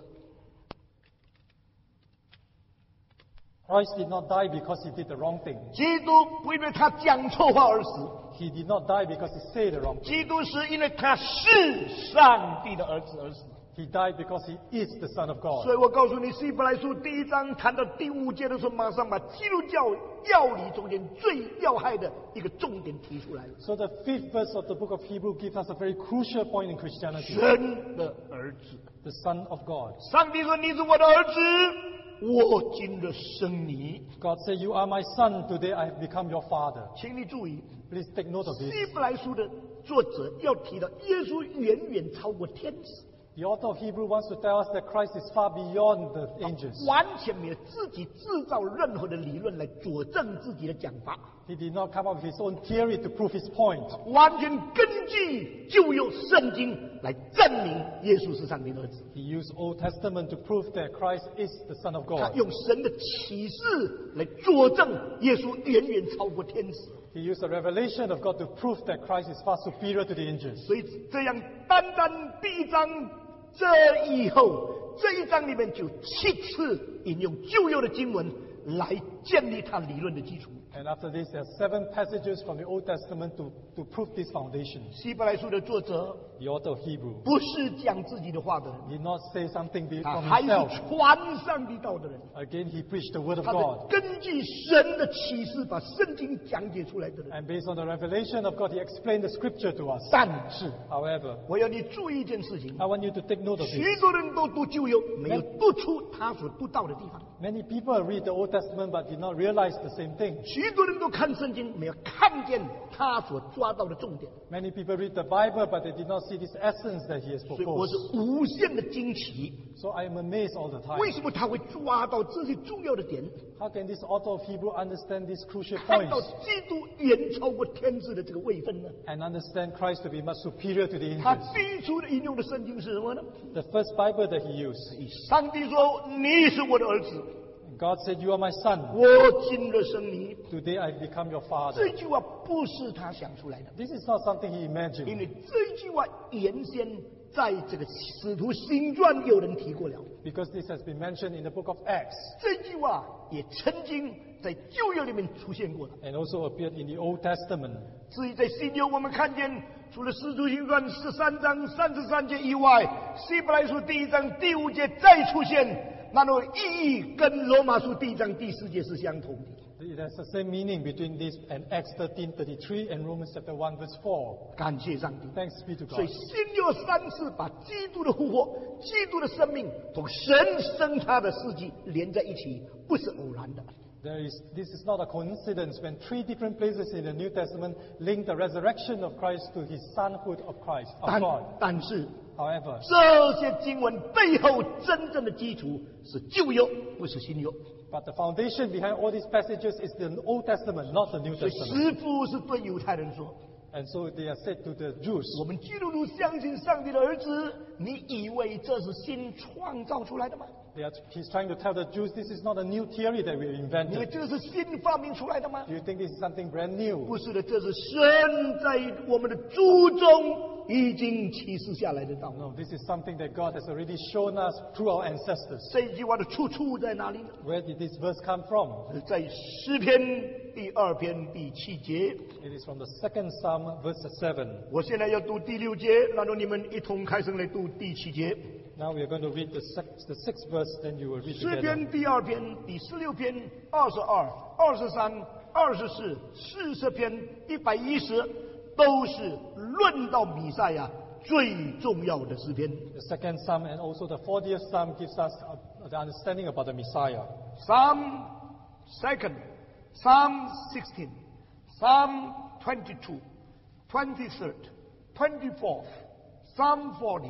Christ did not die because he did the wrong thing. 基督不因为他讲错话而死， He did not die because he said the wrong thing. 基督是因为他是上帝的儿子而死。 He died because he is the son of God. 所以我告诉你，希伯来书第一章谈到第五节的时候，马上把基督教要理中间最要害的一个重点提出来了： So the fifth verse of the book of Hebrew gives us a very crucial point in Christianity. 神的儿子。 The son of God. 上帝说：“你是我的儿子，我今日生你。 God said, you are my son, today I have become your father. ” 请你注意， Please take note of this. 希伯来书的作者要提到耶稣远远超过天使。 The author of Hebrew wants to tell us that Christ is far beyond the angels. 完全没有自己制造任何的理论来佐证自己的讲法， He did not come up with his own theory to prove his point. 完全根据旧约圣经来证明耶稣是上帝的儿子。 He used Old Testament to prove that Christ is the Son of 他 God. 用神的启示来佐证耶稣远远超过天使。 He used the revelation of God to prove that Christ is far superior to the angels. 所以这样，单单第一章这以后，这一章里面就七次引用旧约的经文来建立他理论的基础。 And after this, there are seven passages from the Old Testament to, to prove this foundation. 希伯来书的作者 The author of Hebrew 不是讲自己的话的人， did not say something be- 他 from 还是 himself. 传上帝道的人。 Again, he preached the word of 他是 God. 根据神的启示把圣经讲解出来的人。 And based on the revelation of God, he explained the scripture to us. 但是， However, 我要你注意一件事情： I want you to take note of 许 this. 多人都读旧约，没有读出他所读到的地方； Many people read the Old Testament but did not realize the same thing. 许多人都看圣经，没有看见他所抓到的重点。 Many people read the Bible but they did not see this essence that he has 所以我是 proposed. 无限的惊奇， So I am amazed all the time. 为什么他会抓到这些重要的点， How can this author of Hebrew understand these crucial 看到 points 基督远超过天子的这个位分呢？ and understand Christ to be much superior to the 他 angels? 第一处的引用的圣经是什么呢？ The first Bible that he used, 上帝说：“你是我的儿子， God said, "You are my son. 我今日生你。” Today I become your 这 father." 句话不是他想出来的， This is not something he 因 imagined 为这句话原先在这个使徒行传有人提过了， because this has been mentioned in the book of Acts 这句话也曾经在旧约里面出现过的。 and also appeared in the Old Testament. 至于在新约，我们看见除了使徒行传十三章三十三节以外，希伯来书第一章第五节再出现，那种意义跟罗马书第一章第四节是相同的。 It has the same meaning between this and Acts thirteen thirty-three and Romans chapter one verse four. 感谢上帝。 Thanks be to 所以 God. 新约三次把基督的复活、基督的生命同神生他的事迹连在一起，不是偶然的。 There is, this is not a coincidence when three different places in the New Testament link the resurrection of Christ to his sonhood of Christ, of 但 God. 但是 However, 这些经文背后真正的基础是旧约，不是新约。 but the foundation behind all these passages is the Old Testament, not the New 所以 Testament. 师傅是对犹太人说 And so they are said to the Jews,：“ 我们基督徒相信上帝的儿子，你以为这是新创造出来的吗？ they are, he's trying to tell the Jews, this is not a new theory that we 你以为 invented. 这个是新发明出来的吗？ Do you think this is something brand new? 不是的，这是神在我们的祖宗已经启示下来的道理。 No, this is something that God has already shown us through our ancestors. 这一句话的出处在哪里呢？ Where did this verse come from? 在诗篇第二篇第七节。 It is from the second Psalm, verse seven. 我现在要读第六节，然后你们一同开声来读第七节。 Now we are going to read the, six, the sixth verse, then you will read 诗 together. 篇第二篇第十六篇二十二、二十三、二十四、四十篇一百一十，都是论到弥赛亚最重要的诗篇。 The second Psalm and also the fortieth Psalm gives us uh, the understanding about the Messiah. Psalm second, Psalm sixteen, Psalm twenty-two, twenty-third, twenty-fourth, Psalm forty,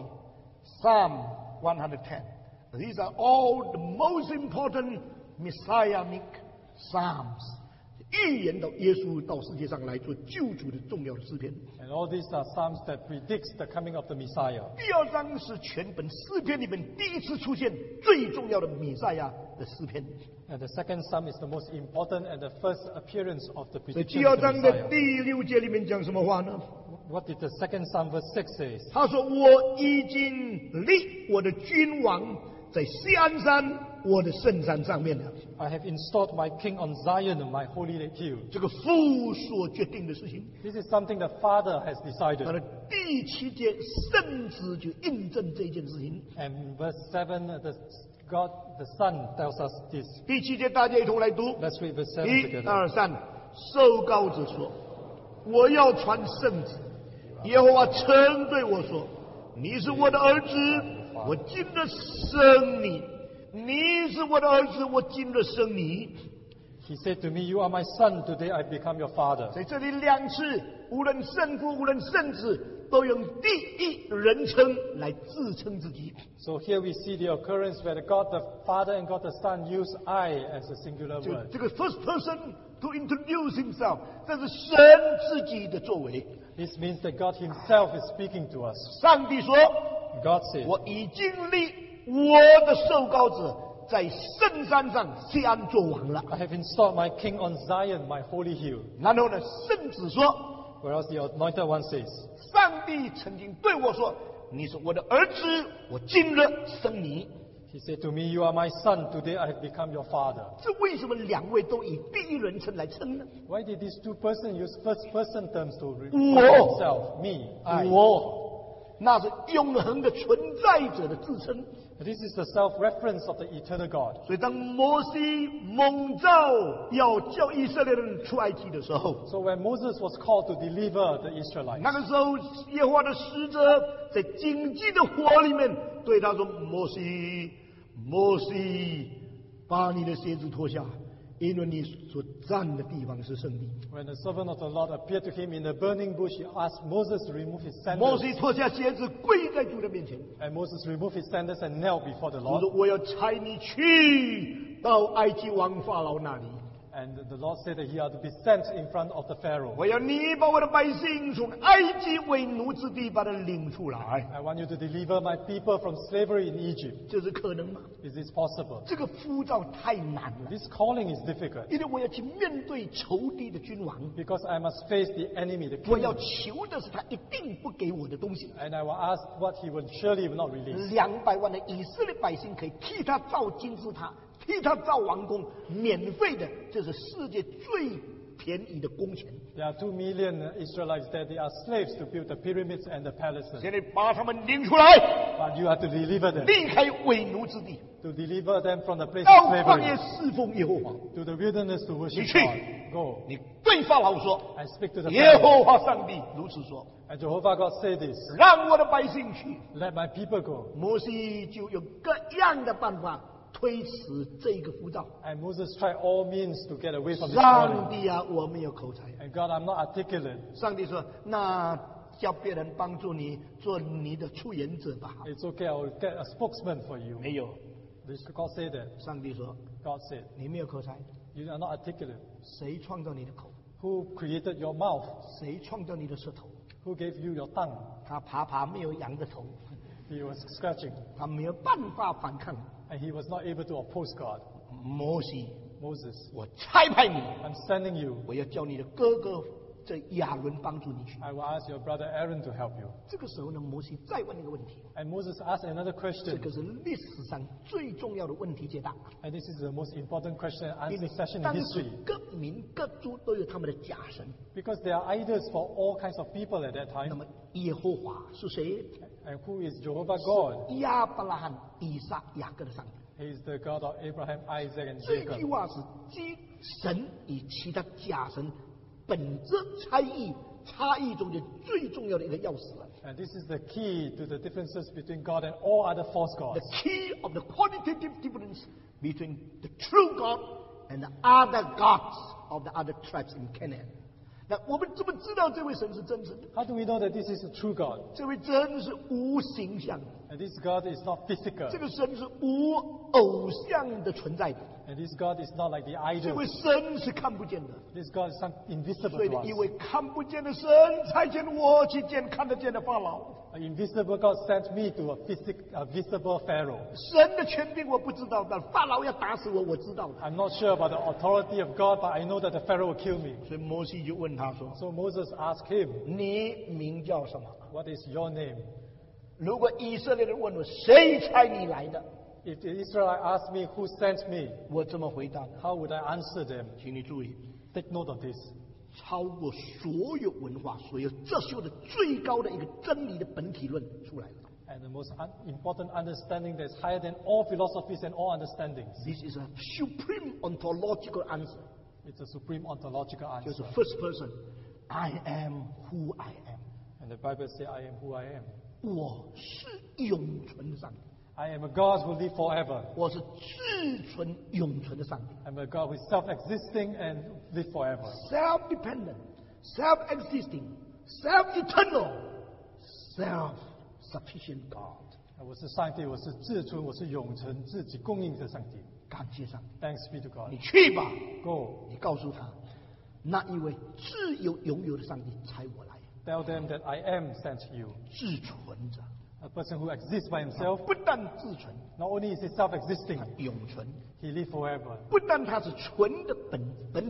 Psalm one hundred ten. These are all the most important messianic psalms. 预言到耶稣到世界上来做救主的重要的诗篇。 And all these are Psalms that predicts the coming of the Messiah. 第二章是全本诗篇里面第一次出现最重要的弥赛亚的诗篇。 And the second Psalm is the most important and the first appearance of the 在 prediction 第二 of the 章的 Messiah. 第六节里面讲什么话呢？ What did the second Psalm verse six says? 他说：“我已经立我的君王在锡安山，我的圣山上面了。” I have installed my king on Zion, my holy hill. 这个父所决定的事情。 This is something the Father has 他 decided. 的第七节圣子就印证这件事情。 And in verse seven, the God, the Son tells us this. 第七节大家一同来读， Let's read verse seven 一 together. 二三，受膏者说：“我要传圣旨。”耶和华曾对我说：“你是我的儿子，我今日生你。你是我的儿子，我今日生你。” He said to me, "You are my son, today I become your father." 在这里两次，无论圣父，无论圣子，都用第一人称来自称自己。 So here we see the occurrence where God the Father and God the Son use I as a singular 这个 word. 这个 first person to introduce himself， 这是神自己的作为。 This means that God himself is speaking to us. 上帝说 God said,：“ 我已经立我的受膏者在圣山上锡安做王了。 I have installed my king on Zion, my holy hill." ” 然后呢，圣子说 Whereas the anointed one says,：“ 上帝曾经对我说，你是我的儿子，我今日生你。” He said to me, "You are my son. Today I have become your father." 这为什么两位都以第一人称来称呢？ Why did these two persons use first person terms to refer Whoa. themselves? Me, I. 我，那是永恒的存在者的自称。 This is the self-reference of the eternal God. 所以当摩西蒙召要叫以色列人出埃及的时候， So when Moses was called to deliver the Israelites, 那个时候耶和华的使者在荆棘的火里面对他说：“摩西，摩西，把你的鞋子脱下，因为你所站的地方是圣地。” when the servant of the Lord appeared to him in the burning bush, he asked Moses to remove his 摩 sandals. 西脱下鞋子跪在主的面前， And Moses removed his sandals and knelt before the 主 Lord. 说：“我要差你去到埃及王法老那里。” And the Lord said that he had to be sent in front of the Pharaoh. 我要你把我的百姓从埃及为奴之地把他领出来， I want you to deliver my people from slavery in Egypt. 这是可能吗？ Is this possible? 这个呼召太难了， This calling is difficult 因为我要去面对仇敌的君王， because I must face the enemy, the 我要 king. 求的是他一定不给我的东西。 And I will ask what he will surely will not release. 两百万的以色列百姓可以替他造金字塔，替他造王宫，免费的，这是世界最便宜的工钱。 There are two million Israelites that they are slaves to build the pyramids and the palaces. 现在把他们领出来， But you have to deliver them. 离开为奴之地， To deliver them from the place 到 of 旷野 slavery. 侍奉耶和华。 To the wilderness to 你 worship 去 God. Go 你对法老说 and speak to：“ the 耶 Pharaoh. 和华上帝如此说， And Jehovah God say this. 让我的百姓去。” Let my people go. 摩西就用各样的办法推迟这个呼召。 And Moses tried all means to get away from this 上 calling. 帝啊，我没有口才。 And God, I'm not articulate. 上帝说：“那叫别人帮助你做你的出言者吧。 It's okay, I will get a spokesman for ” you. 没有， This God said that. 上帝说 God said, 你没有口才， you are not articulate. 谁创造你的口？ Who created your mouth? 谁创造你的舌头？ Who gave you your tongue? 他爬爬没有羊的头， He was scratching. 他没有办法反抗。 And he was not able to oppose God. 摩西， Moses, 我差派你， I'm sending you. 我要叫你的哥哥这亚伦帮助你去。 I will ask your brother Aaron to help you. 这个时候呢，摩西再问一个问题， And Moses asked another 这 question. 个是历史上最重要的问题解答。 And this is the most important question and 因 answer 为 session in 当时 history. 各民各族都有他们的假神。 Because there are idols for all kinds of people at that 那 time. 么耶和华是谁？ And who is Jehovah God? 亚伯拉罕、以撒、雅各的上帝。 He is the God of Abraham, Isaac, and 这句 Jacob. 话是基神与其他假神本质差异差异中间最重要的一个钥匙了。 And this is the key to the differences between God and all other false The gods. key of the qualitative difference between the true God and the other gods of the other tribes in Canaan. 那我们怎么知道这位神是真神的？ How do we know that this is a true God? 这位真是无形象的， And this God is not physical. 这个神是无偶像的存在的， And this God is not like the 这位 idols. 神是看不见的。 This God is some invisible 所以 to 呢，因 us. 为看不见的神差遣我去见看得见的法老。 An invisible God sent me to a, physic, a visible Pharaoh. 神的权柄我不知道，但法老要打死我，我知道的。 I'm not sure about the authority of God, but I know that the Pharaoh will kill me. 所以摩西就问他说 So Moses asked him, ：“ 你名叫什么 What is your name?？” 如果以色列人问我谁差你来的， If the Israelite asked me who sent me, 我怎么回答呢？ how would I answer them? 请你注意， Take note of this. 超过所有文化、所有哲学的最高的一个真理的本体论出来了。 And the most un- important understanding that's higher than all philosophies and all understandings. This is a supreme ontological answer， It's a supreme ontological 就是 answer. first person，I am who I am， And the Bible says, I am who I am. 我是永存的上帝， I am a God who lives forever. 我是自存永存的上帝。 I'm a God who is self-existing and live forever. Self-dependent, self-existing, self-eternal, self-sufficient God。 我是上帝，我是自存，我是永存，自己供应的上帝。 感谢上帝， Thanks be to God. 你去吧， Go. 你告诉他，那一位自由拥有的上帝差我来， Tell them that I am sent you. 自存者， A person who exists by himself. 不但自存， Not only is he self-existing, 永存， he lives forever. 不但他是存的本本体，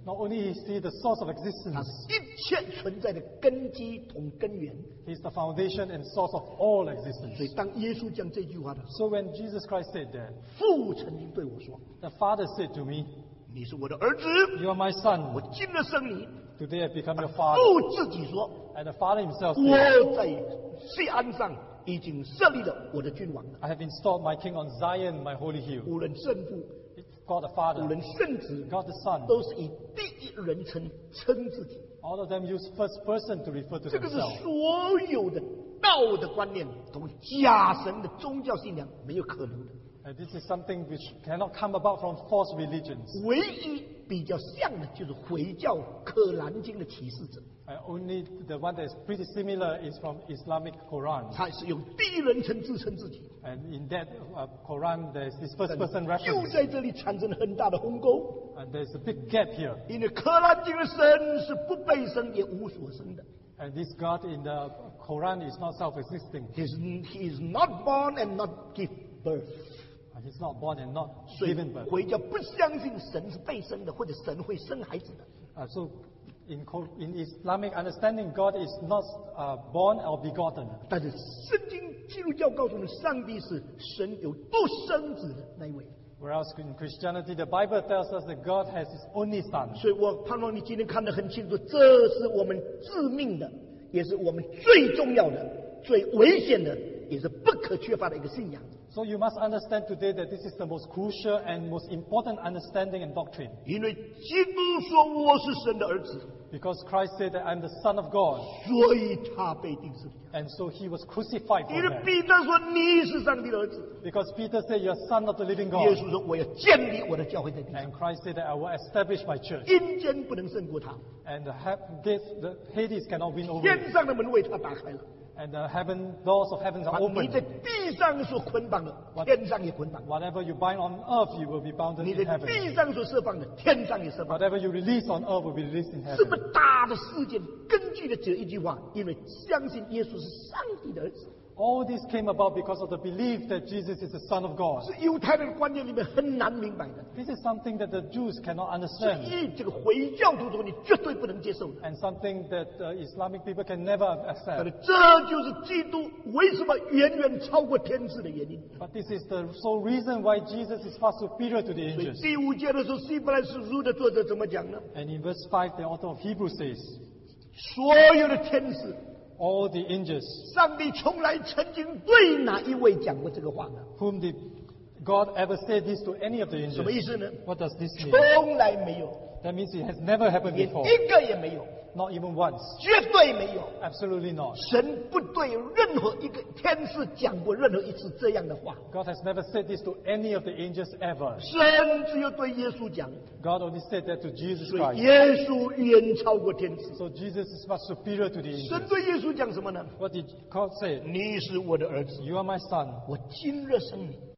Not only is he the source of 他 existence, 是一切存在的根基同根源。 he is the foundation and source of all 所以 existence. 当耶稣讲这句话的时 So when Jesus Christ said that, 候，父曾经对我说 the Father said to me, 你是我的儿子， "You are my son. 我今日生你。 Today I become your father." 父自己说， And the Father himself said, 我在西安上已经设立了我的君王了， "I have installed my king on Zion, my holy hill." 无论圣父， God the 无 Father, 论圣子， God the Son, 都是以第一人称称自己。 all of them use first person to refer to 这个是 themselves. 所有的道德观念同假神的宗教信仰没有可能的。 And this is something which cannot come about from false religions. 唯一比较像的就是回教可兰经的启示者， Uh, only the one that is pretty similar is from Islamic Quran. 他是用第一人称自称自己。 And in that uh, Quran, there is this first person 就 reference. 在这里产生了很大的鸿沟， And there's a big gap here. 因为可兰经的神是不被生也无所生的。 And this God in the Quran is not self-existing. He is, he is not born and not give birth。 Uh, He's not born and not 所以 given birth. 回教不相信神是被生的，或者神会生孩子的。 Uh, so in, Qur- in Islamic understanding, God is not uh, born or begotten. 但是圣经基督教告诉我们，上帝是神有独生子的那一位。 Whereas in Christianity, the Bible tells us that God has His only Son. 所以我盼望你今天看得很清楚，这是我们致命的，也是我们最重要的、最危险的，也是不可缺乏的一个信仰。 So you must understand today that this is the most crucial and most important understanding and doctrine. 因为基督说我是神的儿子， Because Christ said that I'm the Son of God. 所以他被钉十字架。 And so He was crucified for 因为 that. 彼得说你是上帝的儿子， Because Peter said, "You're Son of the living 耶 God." 稣说我要建立我的教会在地上， And Christ said that I will establish my church. 阴间不能胜过他， And the, ha- gates, the Hades cannot win over it. 天上的门为他打开了。 And the heaven doors of heavens are 你在 open. 地上所捆绑的，天上也捆绑； Whatever you bind on earth, you will be bounded 你 in 在 heaven. 地上所释放的，天上也释放。 Whatever you release on earth will be released in 这么 heaven. 大的事件，根据的只有一句话：因为相信耶稣是上帝的儿子。 All this came about because of the belief that Jesus is the Son of God. 是犹太人的观念里面很难明白的， This is something that the Jews cannot 是 understand. 以这个回教徒中你绝对不能接受的。 And something that uh, Islamic people can never 但 accept. 是这就是基督为什么远远超过天使的原因。 But this is the sole reason why Jesus is far superior to the 所以 angels. 第五节的时候，希伯来书书的作者怎么讲呢？ And in verse five, the author of Hebrews says, 所有的天使， all the angels 上帝从来曾经对哪一位讲过这个话呢？ whom did God ever say this to any of the 什么意 angels? 思呢？ What does this mean? 从来没有， That means it has never happened 连 before. 一个也没有， Not even once. 绝对没有。 Absolutely not. 神不对任何一个天使讲过任何一次这样的话， God has never said this to any of the angels ever. 神只有对耶稣讲， God only said that to Jesus 所以 Christ. 耶稣远超过天使。 So Jesus is much superior to the 神 angels. 对耶稣讲什么呢？ What did God say? 你是我的儿子， You are my son. 我今日生你。